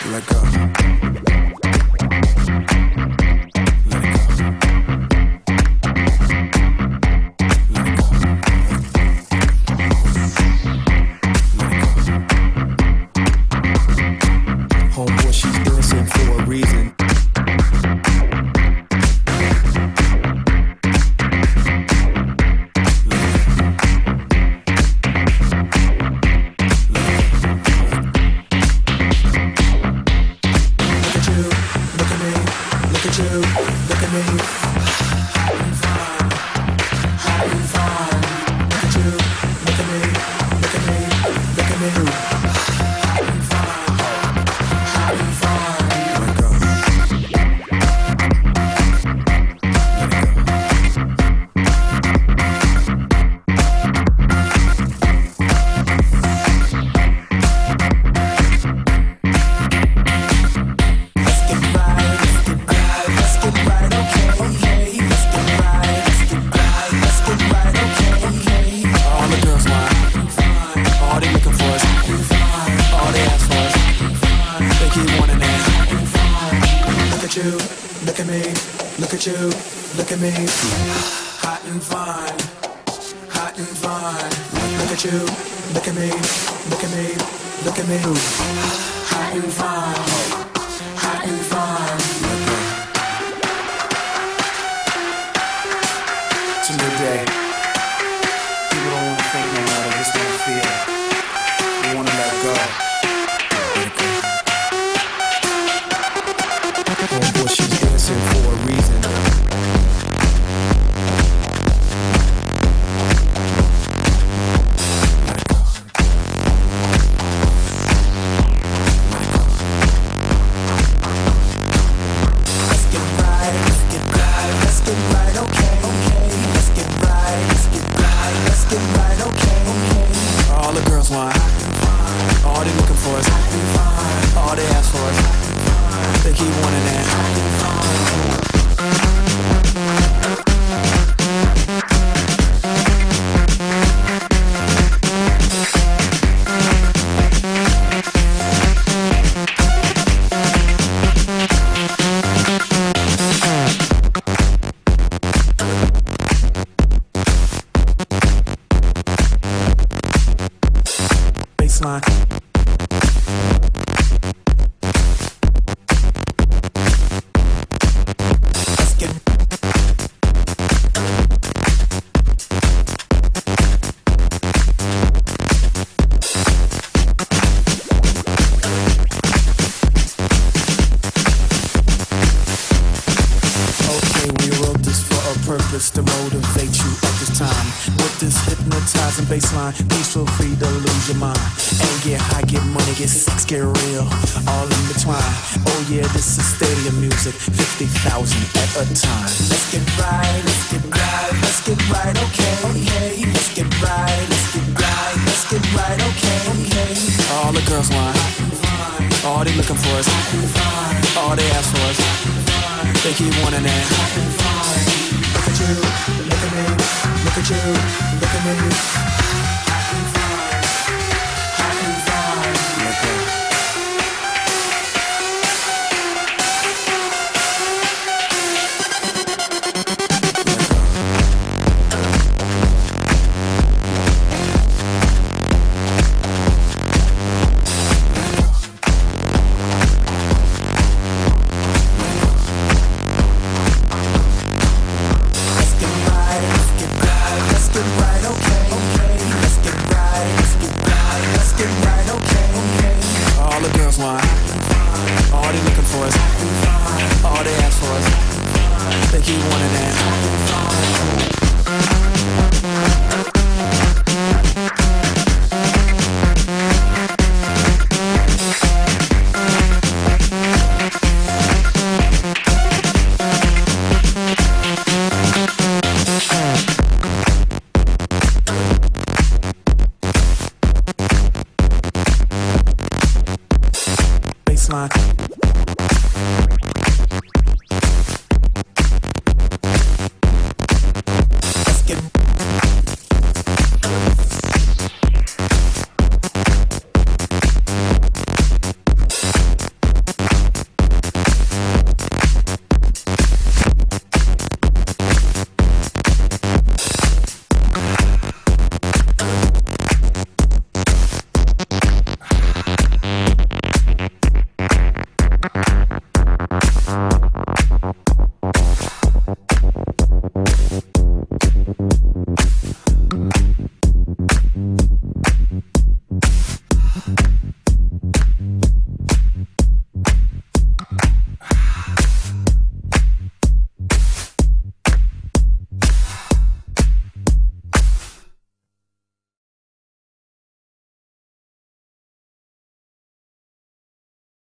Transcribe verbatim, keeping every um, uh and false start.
Let go. Let it go. Let it go. Let it go. Homeboy, she's dancing for a reason. Look at me, hot and fine, hot and fine. Look at you, look at me, look at me, look at me, hot and fine, hot and fine. It's a new day. People don't want to think no more, they just want to feel. They want to let go. Oh boy, she's dancing for a reason. All they looking for is all they ask for is they keep wanting that. Baseline. Purpose to motivate you at this time. With this hypnotizing baseline, please feel free to lose your mind. And get high, get money, get sex, get real, all in between. Oh yeah, this is stadium music, fifty thousand at a time. Let's get right, let's get right, let's get right, okay, okay. Let's get right, let's get right, let's get right, okay, okay. All the girls want, all they looking for is, all they ask for is, they keep wanting that. Look at you, look at me, look at you, look at me. Hot and fine, hot and fine. Look at all they looking for is, all they ask for is, they keep wanting that. Baseline.